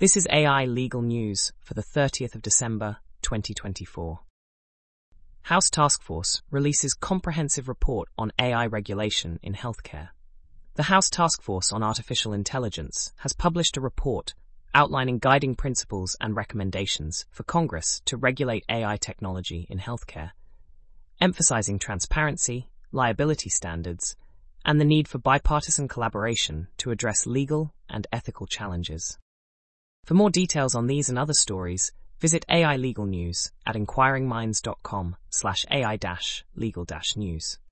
This is AI Legal News for the 30th of December, 2024. House Task Force releases comprehensive report on AI regulation in healthcare. The House Task Force on Artificial Intelligence has published a report outlining guiding principles and recommendations for Congress to regulate AI technology in healthcare, emphasizing transparency, liability standards, and the need for bipartisan collaboration to address legal and ethical challenges. For more details on these and other stories, visit AI Legal News at inquiringminds.com/AI-legal-news.